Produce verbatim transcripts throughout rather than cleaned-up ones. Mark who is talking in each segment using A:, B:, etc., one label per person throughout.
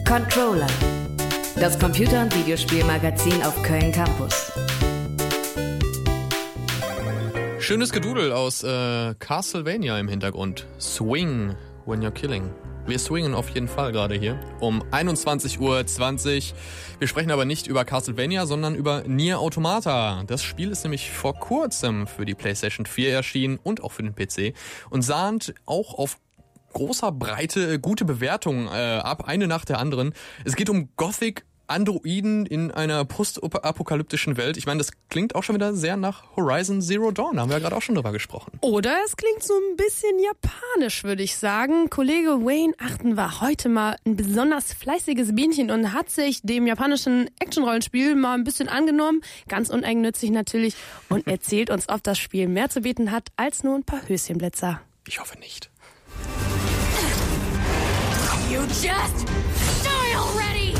A: Controller, das Computer- und Videospielmagazin auf Köln Campus.
B: Schönes Gedudel aus äh, Castlevania im Hintergrund. Swing when you're killing. Wir swingen auf jeden Fall gerade hier um einundzwanzig Uhr zwanzig. Wir sprechen aber nicht über Castlevania, sondern über Nier Automata. Das Spiel ist nämlich vor kurzem für die PlayStation vier erschienen und auch für den P C und sahnt auch auf großer Breite gute Bewertungen äh, ab, eine nach der anderen. Es geht um Gothic Androiden in einer postapokalyptischen Welt. Ich meine, das klingt auch schon wieder sehr nach Horizon Zero Dawn. Da haben wir ja gerade auch schon drüber gesprochen.
C: Oder es klingt so ein bisschen japanisch, würde ich sagen. Kollege Wayne Achten war heute mal ein besonders fleißiges Bienchen und hat sich dem japanischen Action-Rollenspiel mal ein bisschen angenommen. Ganz uneigennützig natürlich. Und erzählt uns, ob das Spiel mehr zu bieten hat als nur ein paar Höschenblitzer.
B: Ich hoffe nicht.
D: You just die already!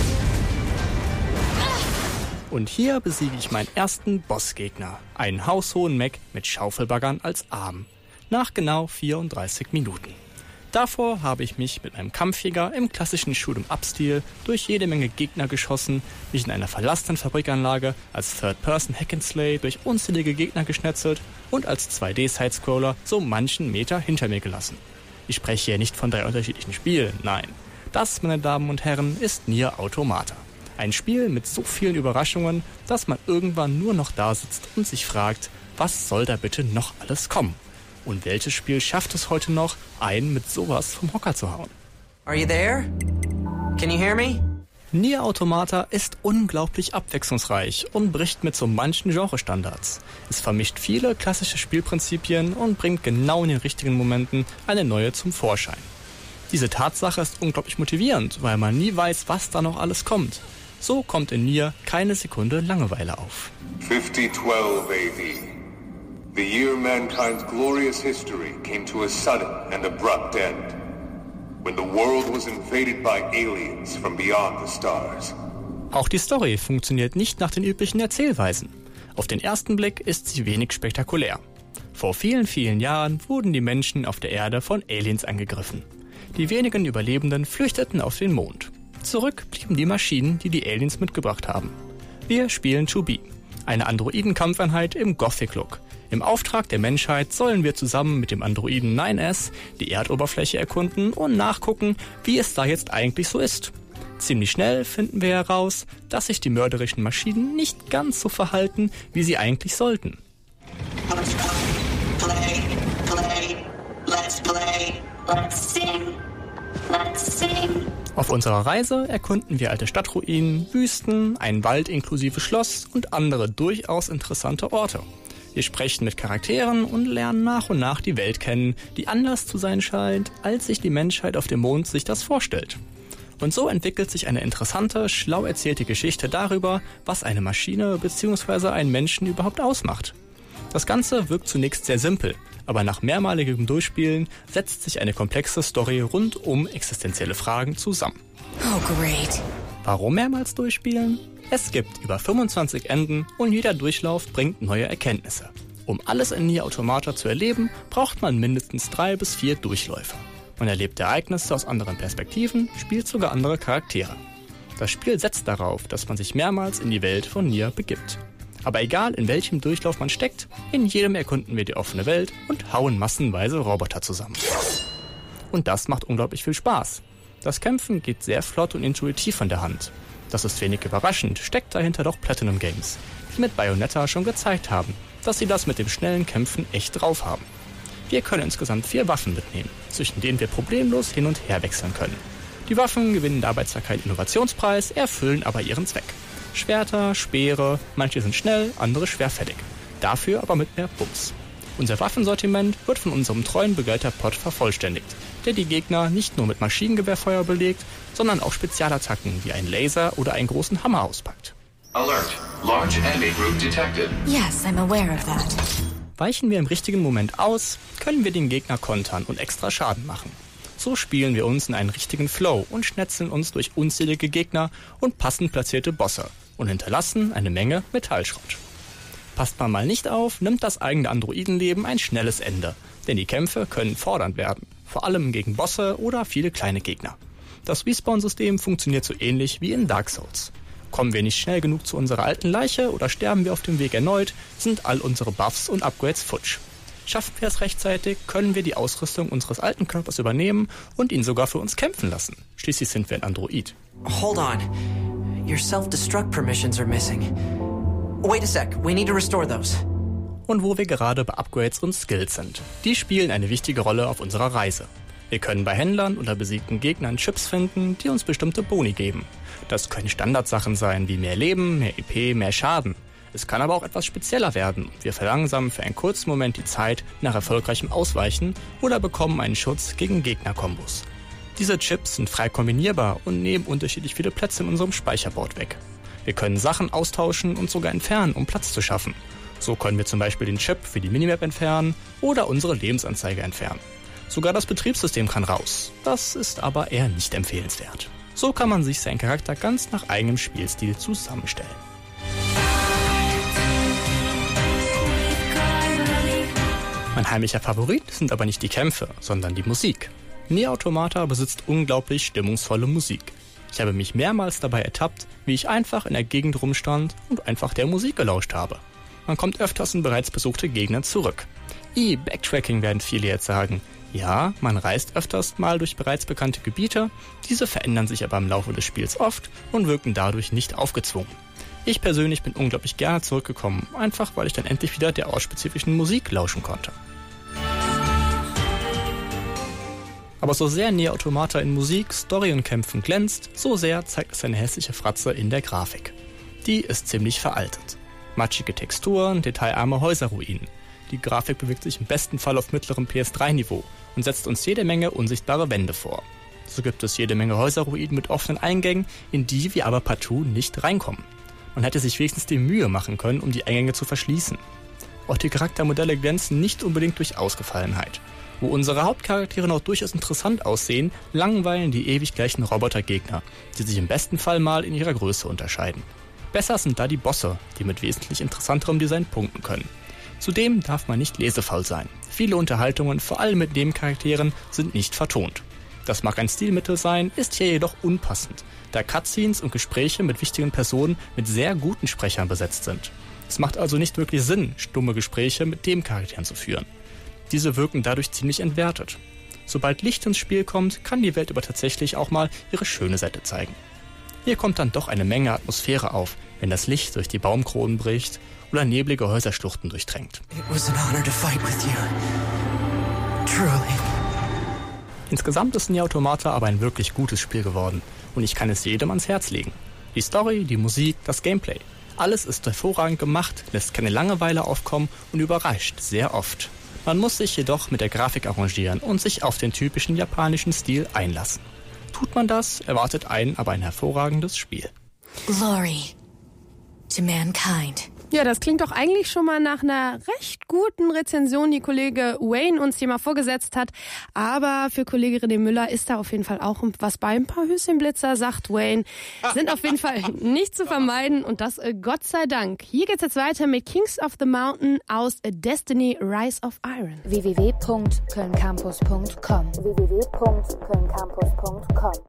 E: Und hier besiege ich meinen ersten Bossgegner, einen haushohen Mech mit Schaufelbaggern als Arm, nach genau vierunddreißig Minuten. Davor habe ich mich mit meinem Kampfjäger im klassischen Shoot-'em-up-Stil durch jede Menge Gegner geschossen, mich in einer verlassenen Fabrikanlage als Third-Person-Hack-and-Slay durch unzählige Gegner geschnetzelt und als zwei D-Sidescroller so manchen Meter hinter mir gelassen. Ich spreche hier nicht von drei unterschiedlichen Spielen, nein. Das, meine Damen und Herren, ist Nier Automata. Ein Spiel mit so vielen Überraschungen, dass man irgendwann nur noch da sitzt und sich fragt, was soll da bitte noch alles kommen? Und welches Spiel schafft es heute noch, einen mit sowas vom Hocker zu hauen?
F: Are you there? Can you hear me?
E: Nier Automata ist unglaublich abwechslungsreich und bricht mit so manchen Genrestandards. Es vermischt viele klassische Spielprinzipien und bringt genau in den richtigen Momenten eine neue zum Vorschein. Diese Tatsache ist unglaublich motivierend, weil man nie weiß, was da noch alles kommt. So kommt in Nier keine Sekunde Langeweile auf.
G: fifty twelve A D. The year mankind's glorious history came to a sudden and abrupt end. When the world was invaded by aliens from beyond the stars.
E: Auch die Story funktioniert nicht nach den üblichen Erzählweisen. Auf den ersten Blick ist sie wenig spektakulär. Vor vielen, vielen Jahren wurden die Menschen auf der Erde von Aliens angegriffen. Die wenigen Überlebenden flüchteten auf den Mond. Zurück blieben die Maschinen, die die Aliens mitgebracht haben. Wir spielen To Be, eine Androiden-Kampfeinheit im Gothic-Look. Im Auftrag der Menschheit sollen wir zusammen mit dem Androiden neun S die Erdoberfläche erkunden und nachgucken, wie es da jetzt eigentlich so ist. Ziemlich schnell finden wir heraus, dass sich die mörderischen Maschinen nicht ganz so verhalten, wie sie eigentlich sollten.
D: Play, play, let's play, let's sing, let's sing.
E: Auf unserer Reise erkunden wir alte Stadtruinen, Wüsten, einen Wald inklusive Schloss und andere durchaus interessante Orte. Wir sprechen mit Charakteren und lernen nach und nach die Welt kennen, die anders zu sein scheint, als sich die Menschheit auf dem Mond sich das vorstellt. Und so entwickelt sich eine interessante, schlau erzählte Geschichte darüber, was eine Maschine bzw. einen Menschen überhaupt ausmacht. Das Ganze wirkt zunächst sehr simpel, aber nach mehrmaligem Durchspielen setzt sich eine komplexe Story rund um existenzielle Fragen zusammen.
D: Oh, great.
E: Warum mehrmals durchspielen? Es gibt über fünfundzwanzig Enden und jeder Durchlauf bringt neue Erkenntnisse. Um alles in Nier Automata zu erleben, braucht man mindestens drei bis vier Durchläufe. Man erlebt Ereignisse aus anderen Perspektiven, spielt sogar andere Charaktere. Das Spiel setzt darauf, dass man sich mehrmals in die Welt von Nier begibt. Aber egal in welchem Durchlauf man steckt, in jedem erkunden wir die offene Welt und hauen massenweise Roboter zusammen. Und das macht unglaublich viel Spaß. Das Kämpfen geht sehr flott und intuitiv von der Hand. Das ist wenig überraschend, steckt dahinter doch Platinum Games, die mit Bayonetta schon gezeigt haben, dass sie das mit dem schnellen Kämpfen echt drauf haben. Wir können insgesamt vier Waffen mitnehmen, zwischen denen wir problemlos hin und her wechseln können. Die Waffen gewinnen dabei zwar keinen Innovationspreis, erfüllen aber ihren Zweck. Schwerter, Speere, manche sind schnell, andere schwerfällig. Dafür aber mit mehr Bums. Unser Waffensortiment wird von unserem treuen Begleiter-Pod vervollständigt, der die Gegner nicht nur mit Maschinengewehrfeuer belegt, sondern auch Spezialattacken wie einen Laser oder einen großen Hammer auspackt.
H: Alert. Large enemy group detected.
D: Yes, I'm aware of that.
E: Weichen wir im richtigen Moment aus, können wir den Gegner kontern und extra Schaden machen. So spielen wir uns in einen richtigen Flow und schnetzeln uns durch unzählige Gegner und passend platzierte Bosse und hinterlassen eine Menge Metallschrott. Passt man mal nicht auf, nimmt das eigene Androidenleben ein schnelles Ende, denn die Kämpfe können fordernd werden, vor allem gegen Bosse oder viele kleine Gegner. Das Respawn-System funktioniert so ähnlich wie in Dark Souls. Kommen wir nicht schnell genug zu unserer alten Leiche oder sterben wir auf dem Weg erneut, sind all unsere Buffs und Upgrades futsch. Schaffen wir es rechtzeitig, können wir die Ausrüstung unseres alten Körpers übernehmen und ihn sogar für uns kämpfen lassen. Schließlich sind wir ein Android.
F: Hold on. Your self-destruct permissions are missing. Wait a sec, we need to restore those.
E: Und wo wir gerade bei Upgrades und Skills sind. Die spielen eine wichtige Rolle auf unserer Reise. Wir können bei Händlern oder besiegten Gegnern Chips finden, die uns bestimmte Boni geben. Das können Standardsachen sein wie mehr Leben, mehr E P, mehr Schaden. Es kann aber auch etwas spezieller werden und wir verlangsamen für einen kurzen Moment die Zeit nach erfolgreichem Ausweichen oder bekommen einen Schutz gegen Gegnerkombos. Diese Chips sind frei kombinierbar und nehmen unterschiedlich viele Plätze in unserem Speicherboard weg. Wir können Sachen austauschen und sogar entfernen, um Platz zu schaffen. So können wir zum Beispiel den Chip für die Minimap entfernen oder unsere Lebensanzeige entfernen. Sogar das Betriebssystem kann raus. Das ist aber eher nicht empfehlenswert. So kann man sich seinen Charakter ganz nach eigenem Spielstil zusammenstellen. Mein heimlicher Favorit sind aber nicht die Kämpfe, sondern die Musik. Nier Automata besitzt unglaublich stimmungsvolle Musik. Ich habe mich mehrmals dabei ertappt, wie ich einfach in der Gegend rumstand und einfach der Musik gelauscht habe. Man kommt öfters in bereits besuchte Gegner zurück. I, Backtracking werden viele jetzt sagen. Ja, man reist öfters mal durch bereits bekannte Gebiete, diese verändern sich aber im Laufe des Spiels oft und wirken dadurch nicht aufgezwungen. Ich persönlich bin unglaublich gerne zurückgekommen, einfach weil ich dann endlich wieder der ortsspezifischen Musik lauschen konnte. Aber so sehr Nier Automata in Musik, Story und Kämpfen glänzt, so sehr zeigt es eine hässliche Fratze in der Grafik. Die ist ziemlich veraltet. Matschige Texturen, detailarme Häuserruinen. Die Grafik bewegt sich im besten Fall auf mittlerem P S drei Niveau und setzt uns jede Menge unsichtbare Wände vor. So gibt es jede Menge Häuserruinen mit offenen Eingängen, in die wir aber partout nicht reinkommen. Man hätte sich wenigstens die Mühe machen können, um die Eingänge zu verschließen. Auch die Charaktermodelle glänzen nicht unbedingt durch Ausgefallenheit. Wo unsere Hauptcharaktere noch durchaus interessant aussehen, langweilen die ewig gleichen Robotergegner, die sich im besten Fall mal in ihrer Größe unterscheiden. Besser sind da die Bosse, die mit wesentlich interessanterem Design punkten können. Zudem darf man nicht lesefaul sein. Viele Unterhaltungen, vor allem mit Nebencharakteren, sind nicht vertont. Das mag ein Stilmittel sein, ist hier jedoch unpassend, da Cutscenes und Gespräche mit wichtigen Personen mit sehr guten Sprechern besetzt sind. Es macht also nicht wirklich Sinn, stumme Gespräche mit Nebencharakteren zu führen. Diese wirken dadurch ziemlich entwertet. Sobald Licht ins Spiel kommt, kann die Welt aber tatsächlich auch mal ihre schöne Seite zeigen. Hier kommt dann doch eine Menge Atmosphäre auf, wenn das Licht durch die Baumkronen bricht oder neblige Häuserschluchten durchdrängt.
F: It was an honor to fight with you. Truly.
E: Insgesamt ist Nier Automata aber ein wirklich gutes Spiel geworden und ich kann es jedem ans Herz legen. Die Story, die Musik, das Gameplay. Alles ist hervorragend gemacht, lässt keine Langeweile aufkommen und überrascht sehr oft. Man muss sich jedoch mit der Grafik arrangieren und sich auf den typischen japanischen Stil einlassen. Tut man das, erwartet einen aber ein hervorragendes Spiel.
D: Glory to mankind.
C: Ja, das klingt doch eigentlich schon mal nach einer recht guten Rezension, die Kollege Wayne uns hier mal vorgesetzt hat. Aber für Kollege René Müller ist da auf jeden Fall auch was bei. Ein paar Höschenblitzer, sagt Wayne, sind auf jeden Fall nicht zu vermeiden und das äh, Gott sei Dank. Hier geht's jetzt weiter mit Kings of the Mountain aus Destiny Rise of Iron.
I: w w w punkt köln campus punkt com w w w punkt köln campus punkt com